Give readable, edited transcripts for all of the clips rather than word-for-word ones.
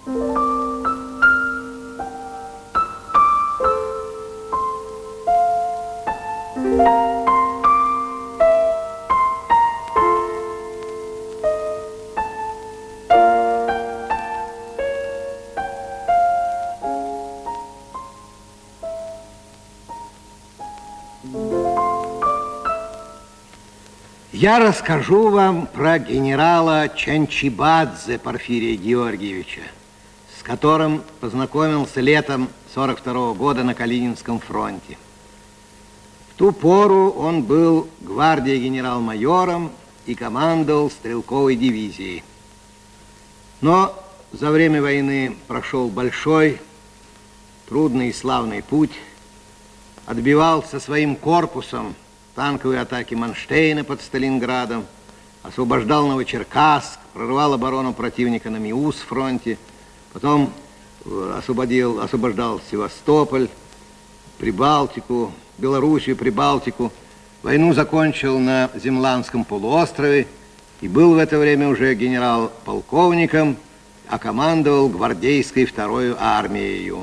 Я расскажу вам про генерала Чанчибадзе Порфирия Георгиевича, с которым познакомился летом 42-го года на Калининском фронте. В ту пору он был гвардии генерал-майором и командовал стрелковой дивизией. Но за время войны прошел большой, трудный и славный путь, отбивал со своим корпусом танковые атаки Манштейна под Сталинградом, освобождал Новочеркасск, прорвал оборону противника на Миус-фронте, потом освобождал Севастополь, Прибалтику, Белоруссию, Прибалтику. Войну закончил на Земландском полуострове и был в это время уже генерал-полковником, а командовал гвардейской второй армией.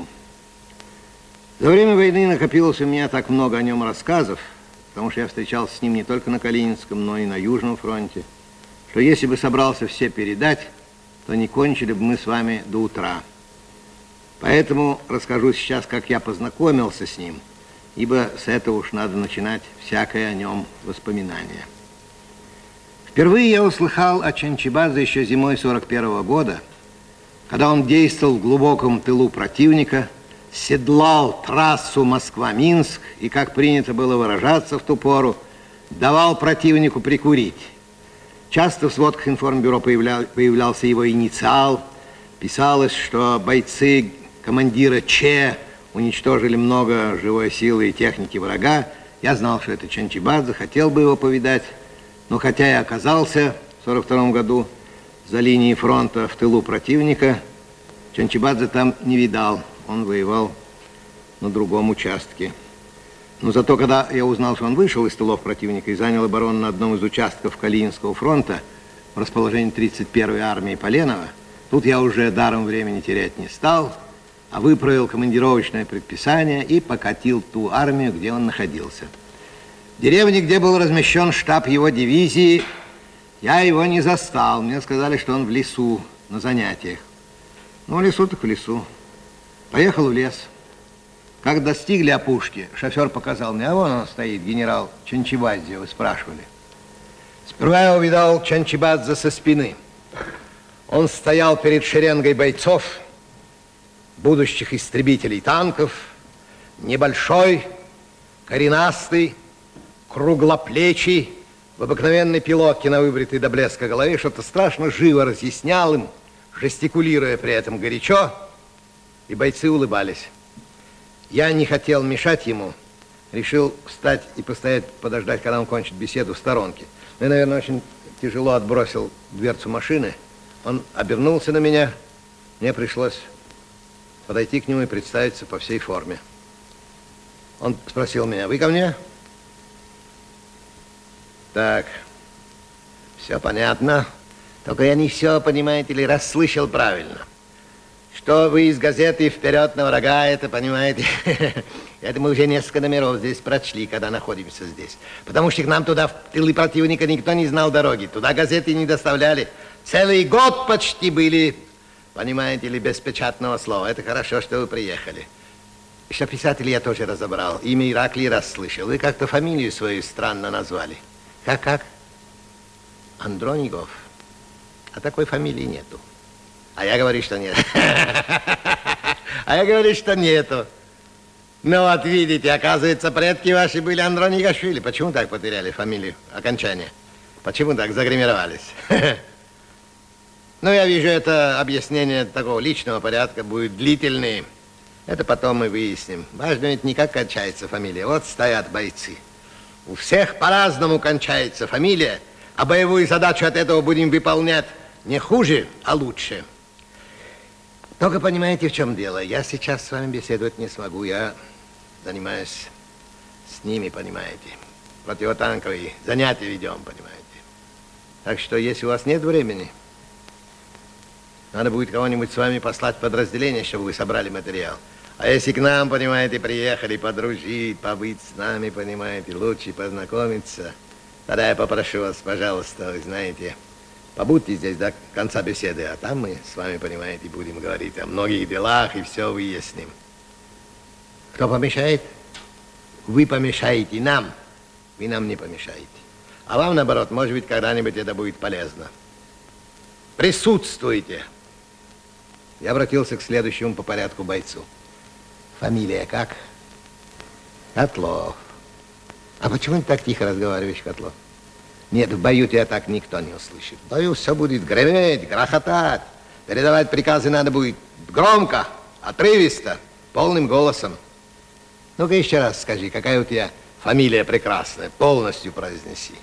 За время войны накопилось у меня так много о нем рассказов, потому что я встречался с ним не только на Калининском, но и на Южном фронте, что если бы собрался все передать, то не кончили бы мы с вами до утра. Поэтому расскажу сейчас, как я познакомился с ним, ибо с этого уж надо начинать всякое о нем воспоминание. Впервые я услыхал о Чанчибадзе еще зимой 41-го года, когда он действовал в глубоком тылу противника, седлал трассу Москва-Минск и, как принято было выражаться в ту пору, давал противнику прикурить. Часто в сводках информбюро появлялся его инициал. Писалось, что бойцы командира Че уничтожили много живой силы и техники врага. Я знал, что это Чанчибадзе, хотел бы его повидать, но хотя и оказался в 42-м году за линией фронта в тылу противника, Чанчибадзе там не видал. Он воевал на другом участке. Но зато, когда я узнал, что он вышел из тылов противника и занял оборону на одном из участков Калининского фронта в расположении 31-й армии Поленова, тут я уже даром времени терять не стал, а выправил командировочное предписание и покатил ту армию, где он находился. В деревне, где был размещен штаб его дивизии, я его не застал. Мне сказали, что он в лесу на занятиях. Ну, в лесу так в лесу. Поехал в лес. Как достигли опушки, шофер показал мне, а вон он стоит, генерал Чанчибадзе, вы спрашивали. Сперва я увидал Чанчибадзе со спины. Он стоял перед шеренгой бойцов, будущих истребителей танков, небольшой, коренастый, круглоплечий, в обыкновенной пилотке на выбритой до блеска голове, что-то страшно живо разъяснял им, жестикулируя при этом горячо, и бойцы улыбались. Я не хотел мешать ему, решил встать и постоять, подождать, когда он кончит беседу в сторонке. Я, наверное, очень тяжело отбросил дверцу машины. Он обернулся на меня, мне пришлось подойти к нему и представиться по всей форме. Он спросил меня, вы ко мне? Так, все понятно, только я не все, понимаете ли, расслышал правильно. Что вы из газеты «Вперед на врага», это, понимаете, это мы уже несколько номеров здесь прочли, когда находимся здесь. Потому что к нам туда, в тылы противника, никто не знал дороги. Туда газеты не доставляли. Целый год почти были, понимаете ли, без печатного слова. Это хорошо, что вы приехали. Что писателей я тоже разобрал. Имя Ираклий расслышал. Вы как-то фамилию свою странно назвали. Как? Андроников. А такой фамилии нету. А я говорю, что нет. А я говорю, что нету. Ну вот видите, оказывается, предки ваши были Андроникашвили. Почему так потеряли фамилию, окончание? Почему так загримировались? Ну, я вижу, это объяснение такого личного порядка будет длительное. Это потом мы выясним. Важно ведь не как кончается фамилия. Вот стоят бойцы. У всех по-разному кончается фамилия, а боевую задачу от этого будем выполнять не хуже, а лучше. Только понимаете, в чем дело? Я сейчас с вами беседовать не смогу. Я занимаюсь с ними, понимаете. Противотанковые занятия ведем, понимаете. Так что, если у вас нет времени, Надо будет кого-нибудь с вами послать в подразделение, чтобы вы собрали материал. А если к нам, понимаете, приехали подружить, побыть с нами, понимаете, лучше познакомиться, тогда я попрошу вас, пожалуйста, вы знаете, побудьте здесь до конца беседы, а там мы с вами, понимаете, будем говорить о многих делах и все выясним. Кто помешает? Вы помешаете нам, вы нам не помешаете. А вам, наоборот, может быть, когда-нибудь это будет полезно. Присутствуйте. Я обратился к следующему по порядку бойцу. Фамилия как? Котлов. А почему ты так тихо разговариваешь, Котлов? Нет, в бою тебя так никто не услышит. В бою все будет греметь, грохотать. Передавать приказы надо будет громко, отрывисто, полным голосом. Ну-ка еще раз скажи, какая у тебя фамилия прекрасная, полностью произнеси.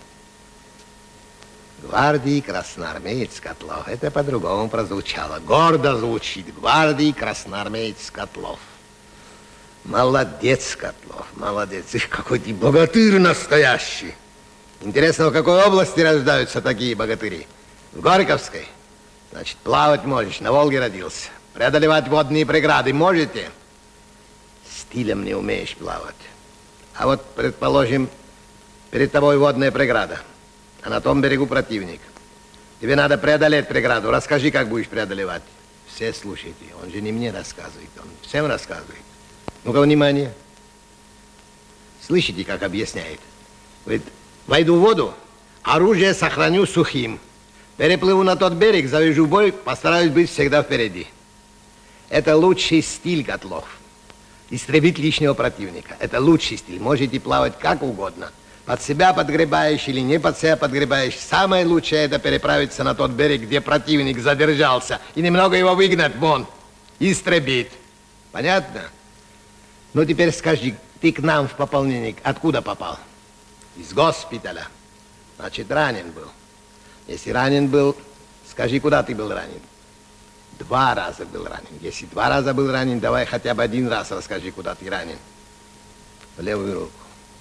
Гвардии красноармеец Котлов. Это по-другому прозвучало. Гордо звучит. Гвардии красноармеец Котлов. Молодец, Котлов, молодец. Эх, какой ты богатырь настоящий. Интересно, в какой области рождаются такие богатыри? В Горьковской. Значит, плавать можешь, на Волге родился. Преодолевать водные преграды можете? Стилем не умеешь плавать. А вот, предположим, перед тобой водная преграда. А на том берегу противник. Тебе надо преодолеть преграду. Расскажи, как будешь преодолевать. Все слушайте. Он же не мне рассказывает, он всем рассказывает. Ну-ка, внимание. Слышите, как объясняет? Говорит, войду в воду, оружие сохраню сухим. Переплыву на тот берег, завяжу бой, постараюсь быть всегда впереди. Это лучший стиль, Котлов. Истребить лишнего противника. Это лучший стиль. Можете плавать как угодно. Под себя подгребаешь или не под себя подгребаешь. Самое лучшее это переправиться на тот берег, где противник задержался, и немного его выгнать вон, истребить. Понятно? Ну, теперь скажи, ты к нам в пополнение откуда попал? Из госпиталя. Значит, ранен был. Если ранен был, скажи, куда ты был ранен? 2 раза был ранен. Если 2 раза был ранен, давай хотя бы 1 раз расскажи, куда ты ранен. В левую руку.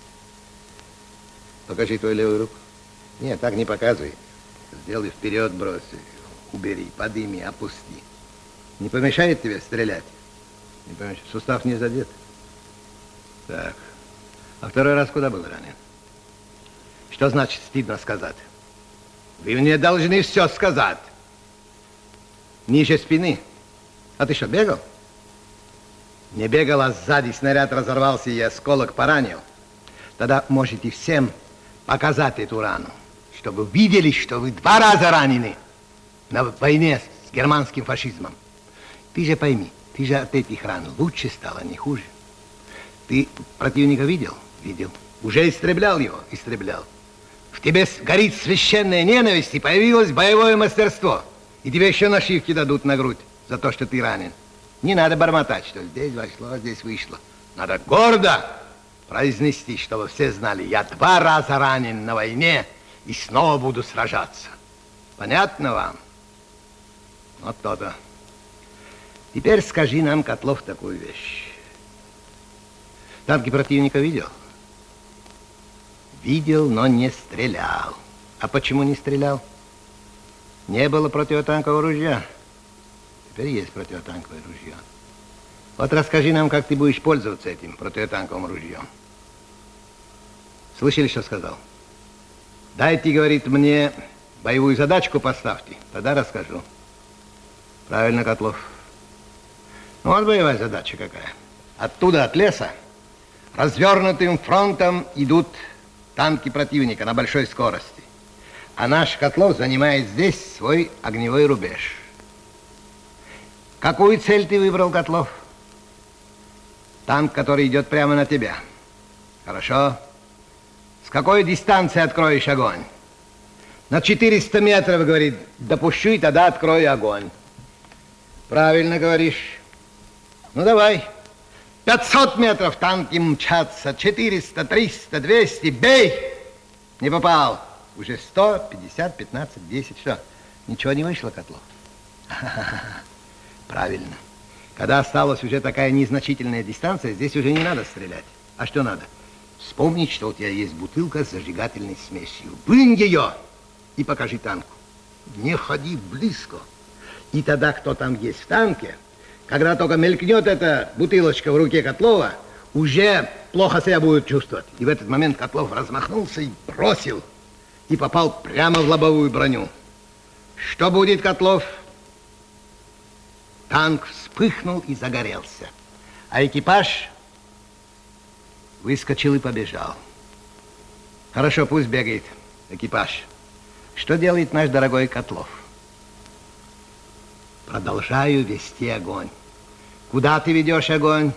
Покажи твою левую руку. Нет, так не показывай. Сделай вперед, брось. Убери, подними, опусти. Не помешает тебе стрелять? Не помешает. Сустав не задет? Так. А 2-й раз куда был ранен? Что значит стыдно сказать? Вы мне должны все сказать. Ниже спины. А ты что, бегал? Не бегал, а сзади снаряд разорвался и осколок поранил. Тогда можете всем показать эту рану, чтобы видели, что вы 2 раза ранены на войне с германским фашизмом. Ты же пойми, ты же от этих ран лучше стало, не хуже. Ты противника видел? Видел. Уже истреблял его? Истреблял. В тебе горит священная ненависть, и появилось боевое мастерство. И тебе еще нашивки дадут на грудь за то, что ты ранен. Не надо бормотать, что здесь вошло, здесь вышло. Надо гордо произнести, чтобы все знали, я 2 раза ранен на войне и снова буду сражаться. Понятно вам? Вот то-то. Теперь скажи нам, Котлов, такую вещь. Танки противника видел? Видел, но не стрелял. А почему не стрелял? Не было противотанкового ружья. Теперь есть противотанковое ружье. Вот расскажи нам, как ты будешь пользоваться этим противотанковым ружьем. Слышали, что сказал? Дайте, говорит, мне боевую задачку поставьте, тогда расскажу. Правильно, Котлов. Ну, вот боевая задача какая. Оттуда, от леса, развернутым фронтом идут танки противника на большой скорости. А наш Котлов занимает здесь свой огневой рубеж. Какую цель ты выбрал, Котлов? Танк, который идет прямо на тебя. Хорошо. С какой дистанции откроешь огонь? На 400 метров, говорит, допущу, и тогда открою огонь. Правильно говоришь. Ну, давай. 500 метров танки мчатся, 400, 300, 200, бей! Не попал. Уже 100, 50, 15, 10, что? Ничего не вышло, Котлов? Правильно. Когда осталась уже такая незначительная дистанция, здесь уже не надо стрелять. А что надо? Вспомнить, что у тебя есть бутылка с зажигательной смесью. Вынь ее и покажи танку. Не ходи близко. И тогда, кто там есть в танке, когда только мелькнет эта бутылочка в руке Котлова, уже плохо себя будет чувствовать. И в этот момент Котлов размахнулся и бросил, и попал прямо в лобовую броню. Что будет, Котлов? Танк вспыхнул и загорелся, а экипаж выскочил и побежал. Хорошо, пусть бегает экипаж. Что делает наш дорогой Котлов? Продолжаю вести огонь. Куда ты ведешь огонь?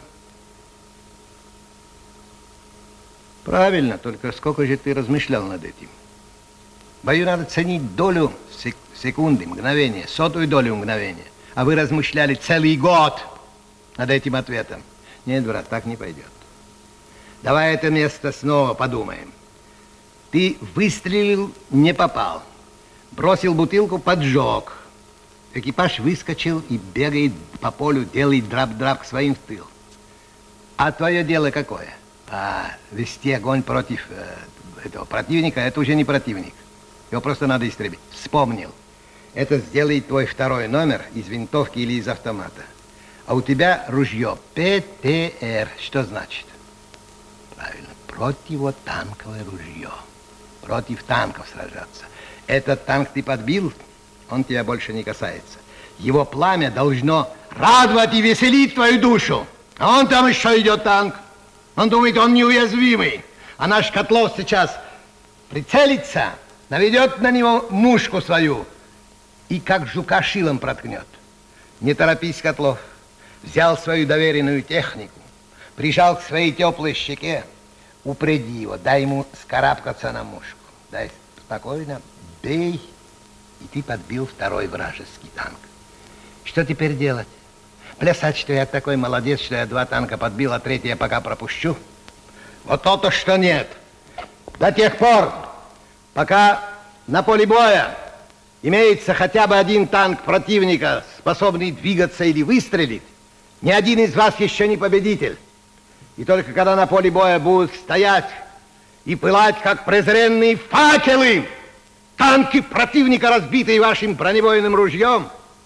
Правильно, только сколько же ты размышлял над этим? В бою надо ценить долю секунды, мгновения, сотую долю мгновения. А вы размышляли целый год над этим ответом. Нет, брат, так не пойдет. Давай это место снова подумаем. Ты выстрелил, не попал. Бросил бутылку, поджег. Экипаж выскочил и бегает по полю, делает драп-драп к своим в тыл. А твое дело какое? Вести огонь против этого противника, это уже не противник. Его просто надо истребить. Вспомнил. Это сделает твой второй номер из винтовки или из автомата. А у тебя ружье ПТР. Что значит? Правильно. Противотанковое ружье. Против танков сражаться. Этот танк ты подбил, он тебя больше не касается. Его пламя должно радовать и веселить твою душу. А он там еще идет танк. Он думает, он неуязвимый. А наш Котлов сейчас прицелится, наведет на него мушку свою и как жука шилом проткнет. Не торопись, Котлов. Взял свою доверенную технику, прижал к своей теплой щеке, упреди его, дай ему скарабкаться на мушку. Дай спокойно, бей, и ты подбил второй вражеский танк. Что теперь делать? Плясать, что я такой молодец, что я 2 танка подбил, а 3 я пока пропущу? Вот то-то, что нет. До тех пор, пока на поле боя имеется хотя бы 1 танк противника, способный двигаться или выстрелить, ни один из вас еще не победитель. И только когда на поле боя будут стоять и пылать, как презренные факелы, танки противника, разбитые вашим бронебойным ружьем,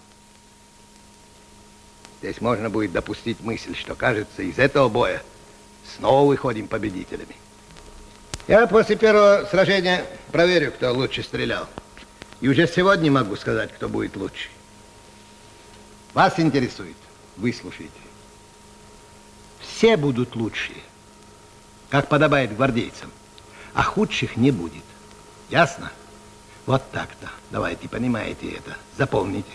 здесь можно будет допустить мысль, что, кажется, из этого боя снова выходим победителями. Я после первого сражения проверю, кто лучше стрелял. И уже сегодня могу сказать, кто будет лучше. Вас интересует? Выслушайте. Все будут лучшие, как подобает гвардейцам, а худших не будет. Ясно? Вот так-то. Давайте, понимаете это. Запомните.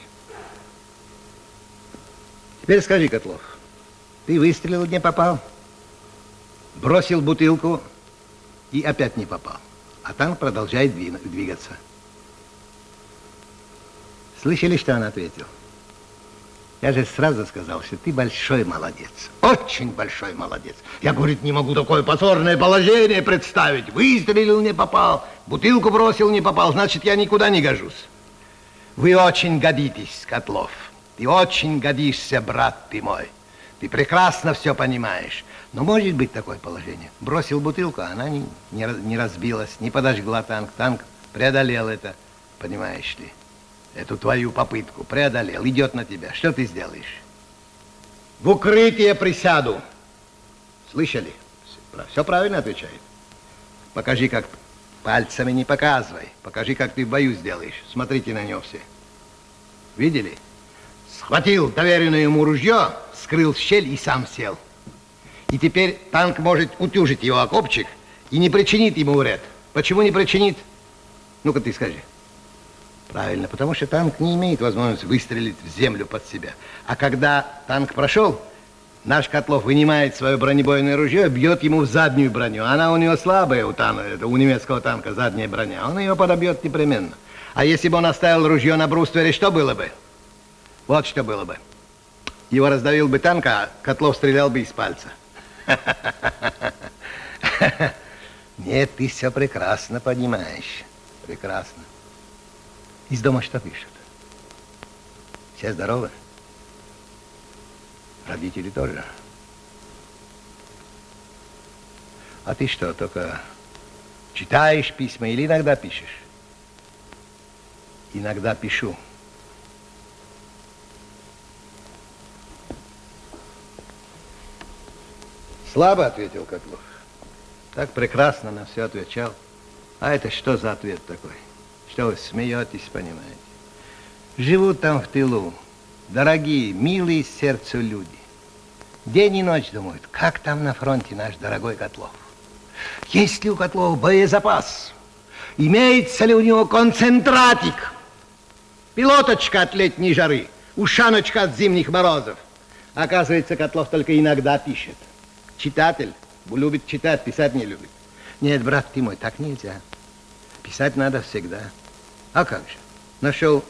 Теперь скажи, Котлов, ты выстрелил, не попал, бросил бутылку и опять не попал, а танк продолжает двигаться. Слышали, что он ответил? Я же сразу сказал, что ты большой молодец, очень большой молодец. Я, говорит, не могу такое позорное положение представить. Выстрелил, не попал, бутылку бросил, не попал, значит, я никуда не гожусь. Вы очень годитесь, Котлов. Ты очень годишься, брат ты мой. Ты прекрасно все понимаешь. Но может быть такое положение. Бросил бутылку, а она не разбилась, не подожгла танк. Танк преодолел это, понимаешь ли. Эту твою попытку преодолел, идет на тебя. Что ты сделаешь? В укрытие присяду. Слышали? Все правильно отвечает. Покажи, как пальцами не показывай. Покажи, как ты в бою сделаешь. Смотрите на него все. Видели? Схватил доверенное ему ружье, скрыл в щель и сам сел. И теперь танк может утюжить его окопчик и не причинит ему вред. Почему не причинит? Ну-ка ты скажи. Правильно, потому что танк не имеет возможности выстрелить в землю под себя. А когда танк прошел, наш Котлов вынимает свое бронебойное ружье, бьет ему в заднюю броню. Она у него слабая, у немецкого танка задняя броня. Он ее подобьет непременно. А если бы он оставил ружье на бруствере, что было бы? Вот что было бы. Его раздавил бы танк, а Котлов стрелял бы из пальца. Нет, ты все прекрасно понимаешь. Прекрасно. Из дома что пишут? Все здоровы? Родители тоже. А ты что, только читаешь письма или иногда пишешь? Иногда пишу. Слабо ответил Котлов. Так прекрасно на все отвечал. А это что за ответ такой? Что вы смеетесь, понимаете? Живут там в тылу дорогие, милые сердцу люди. День и ночь думают, как там на фронте наш дорогой Котлов. Есть ли у Котлова боезапас? Имеется ли у него концентратик? Пилоточка от летней жары, ушаночка от зимних морозов. Оказывается, Котлов только иногда пишет. Читатель любит читать, писать не любит. Нет, брат ты мой, так нельзя. Писать надо всегда. А как же? Нашел,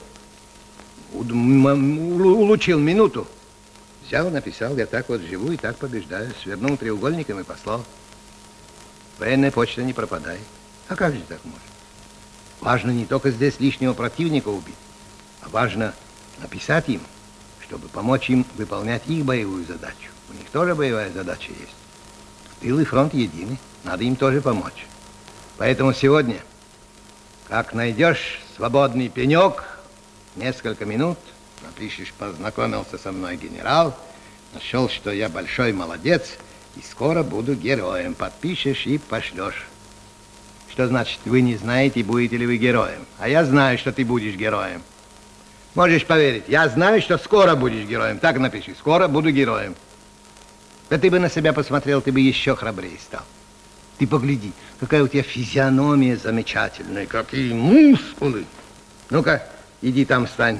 улучил минуту. Взял, написал, я так вот живу и так побеждаю. Свернул треугольником и послал. Военная почта не пропадает. А как же так можно? Важно не только здесь лишнего противника убить, а важно написать им, чтобы помочь им выполнять их боевую задачу. У них тоже боевая задача есть. Тыл и фронт едины, надо им тоже помочь. Поэтому сегодня, как найдешь свободный пенек, несколько минут, напишешь, познакомился со мной генерал, нашел, что я большой молодец, и скоро буду героем. Подпишешь и пошлешь. Что значит, вы не знаете, будете ли вы героем? А я знаю, что ты будешь героем. Можешь поверить, я знаю, что скоро будешь героем. Так напиши, скоро буду героем. Да ты бы на себя посмотрел, ты бы еще храбрее стал. Ты погляди, какая у тебя физиономия замечательная, какие мускулы. Ну-ка, иди там встань.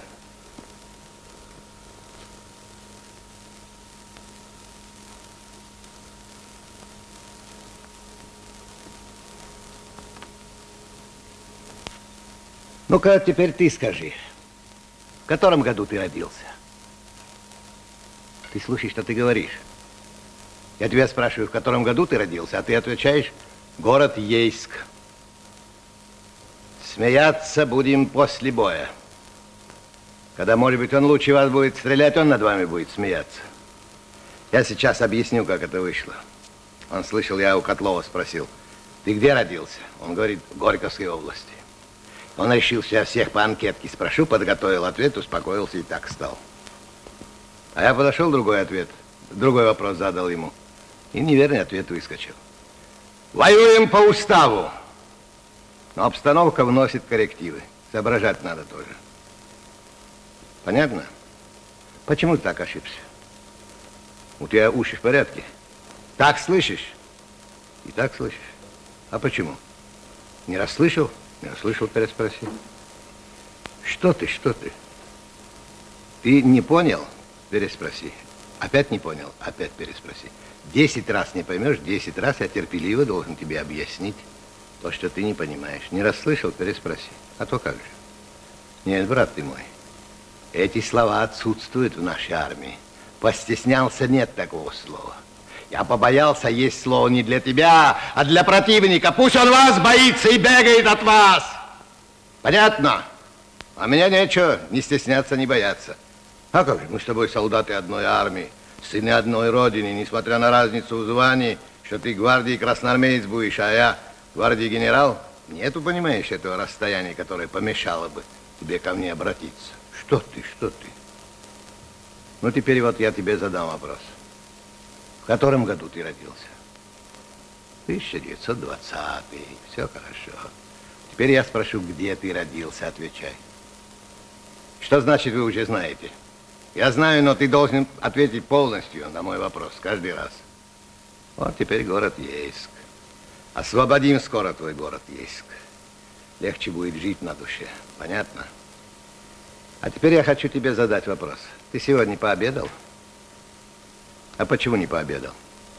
Ну-ка, теперь ты скажи, в котором году ты родился? Ты слушай, что ты говоришь. Я тебя спрашиваю, в котором году ты родился, а ты отвечаешь, город Ейск. Смеяться будем после боя. Когда, может быть, он лучше вас будет стрелять, он над вами будет смеяться. Я сейчас объясню, как это вышло. Он слышал, я у Котлова спросил, ты где родился? Он говорит, в Горьковской области. Он решил, что я всех по анкетке спрошу, подготовил ответ, успокоился и так стал. А я подошел, другой вопрос задал ему. И неверный ответ выскочил. Воюем по уставу. Но обстановка вносит коррективы. Соображать надо тоже. Понятно? Почему ты так ошибся? У тебя уши в порядке? Так слышишь? И так слышишь. А почему? Не расслышал? Не расслышал, переспроси. Что ты? Ты не понял? Переспроси. Опять не понял? Опять переспроси. 10 раз не поймешь, 10 раз я терпеливо должен тебе объяснить то, что ты не понимаешь. Не расслышал? Переспроси. А то как же? Нет, брат ты мой, эти слова отсутствуют в нашей армии. Постеснялся, нет такого слова. Я побоялся, есть слово не для тебя, а для противника. Пусть он вас боится и бегает от вас. Понятно? А меня нечего, не стесняться, не бояться. А как же, мы с тобой солдаты одной армии, сыны одной родины, несмотря на разницу в звании, что ты гвардии красноармеец будешь, а я гвардии генерал. Нету, понимаешь, этого расстояния, которое помешало бы тебе ко мне обратиться. Что ты? Ну, теперь вот я тебе задам вопрос. В котором году ты родился? 1920-й. Все хорошо. Теперь я спрошу, где ты родился, отвечай. Что значит, вы уже знаете? Я знаю, но ты должен ответить полностью на мой вопрос каждый раз. Вот теперь город Ейск. Освободим скоро твой город Ейск. Легче будет жить на душе. Понятно? А теперь я хочу тебе задать вопрос. Ты сегодня пообедал? А почему не пообедал?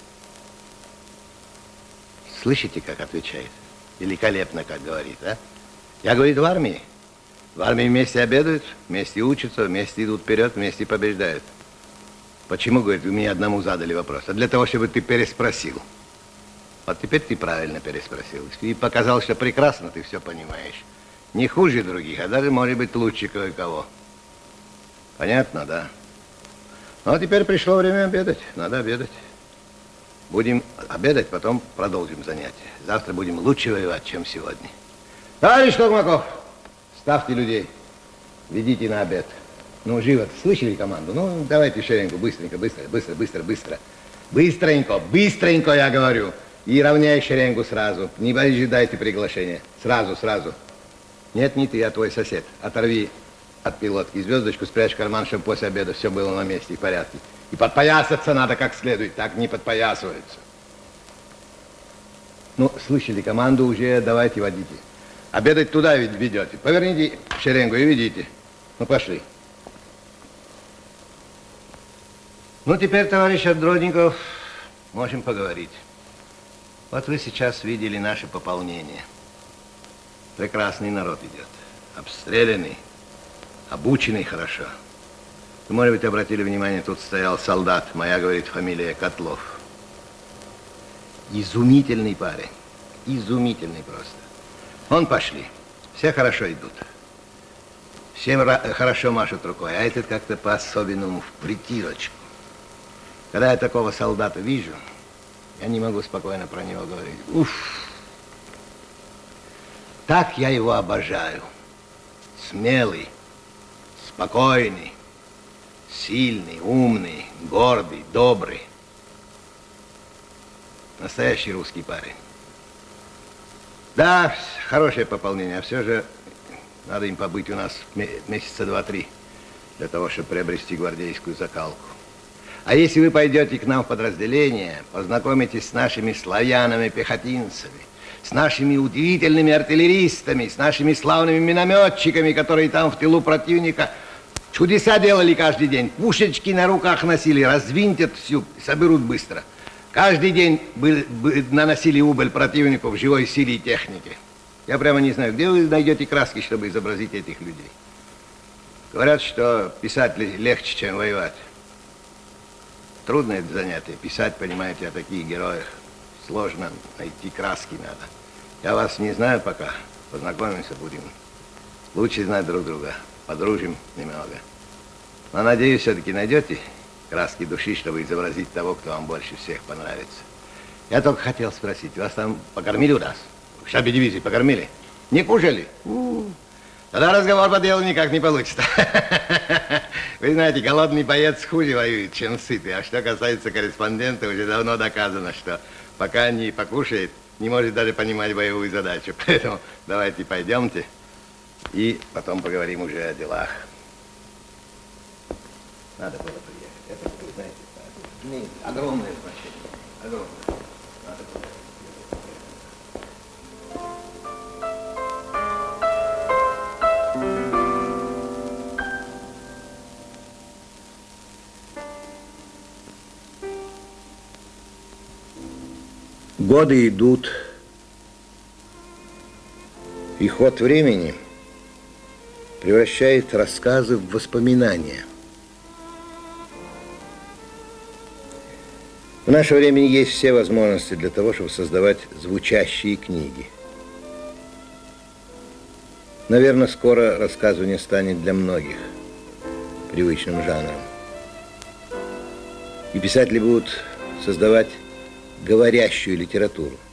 Слышите, как отвечает? Великолепно, как говорит, а? Я, говорит, в армии. В армии вместе обедают, вместе учатся, вместе идут вперед, вместе побеждают. Почему, говорит, вы мне одному задали вопрос? А для того, чтобы ты переспросил. Вот теперь ты правильно переспросил. И показал, что прекрасно ты все понимаешь. Не хуже других, а даже, может быть, лучше кое-кого. Понятно, да? Ну, а теперь пришло время обедать. Надо обедать. Будем обедать, потом продолжим занятия. Завтра будем лучше воевать, чем сегодня. Товарищ Токмаков, ставьте людей. Ведите на обед. Ну, живо, слышали команду? Ну, давайте шереньку, быстренько, быстро. Быстренько, быстренько, я говорю. И равняй шеренгу сразу. Не ожидайте приглашения. Сразу, сразу. Нет, не ты, а твой сосед. Оторви от пилотки звездочку, спрячь в карман, чтобы после обеда все было на месте и в порядке. И подпоясаться надо как следует. Так не подпоясываются. Ну, слышали команду уже, давайте водите. Обедать туда ведь ведете. Поверните шеренгу и ведите. Ну, пошли. Ну, теперь, товарищ Андродников, можем поговорить. Вот вы сейчас видели наше пополнение. Прекрасный народ идет. Обстрелянный, обученный хорошо. Вы, может быть, обратили внимание, тут стоял солдат. Моя, говорит, фамилия Котлов. Изумительный парень. Изумительный просто. Вон пошли. Все хорошо идут. Всем хорошо машут рукой. А этот как-то по-особенному в притирочку. Когда я такого солдата вижу, я не могу спокойно про него говорить. Уф! Так я его обожаю. Смелый, спокойный, сильный, умный, гордый, добрый. Настоящий русский парень. Да, хорошее пополнение, а все же надо им побыть у нас месяца 2-3 для того, чтобы приобрести гвардейскую закалку. А если вы пойдете к нам в подразделение, познакомитесь с нашими славянами-пехотинцами, с нашими удивительными артиллеристами, с нашими славными минометчиками, которые там в тылу противника чудеса делали каждый день. Пушечки на руках носили, развинтят всю, соберут быстро. Каждый день наносили убыль противнику в живой силе и технике. Я прямо не знаю, где вы найдете краски, чтобы изобразить этих людей. Говорят, что писать легче, чем воевать. Трудное это занятие. Писать, понимаете, о таких героях. Сложно найти краски надо. Я вас не знаю пока. Познакомимся будем. Лучше знать друг друга. Подружим немного. Но, надеюсь, все-таки найдете краски души, чтобы изобразить того, кто вам больше всех понравится. Я только хотел спросить, вас там покормили у нас? В штабе дивизии покормили? Не кушали? Тогда разговор по делу никак не получится. Вы знаете, голодный боец хуже воюет, чем сытый. А что касается корреспондента, уже давно доказано, что пока не покушает, не может даже понимать боевую задачу. Поэтому давайте пойдемте и потом поговорим уже о делах. Надо было приехать. Это, вы знаете, имеет огромное значение. Огромное. Надо было. Годы идут, и ход времени превращает рассказы в воспоминания. В наше время есть все возможности для того, чтобы создавать звучащие книги. Наверное, скоро рассказывание станет для многих привычным жанром. И писатели будут создавать говорящую литературу.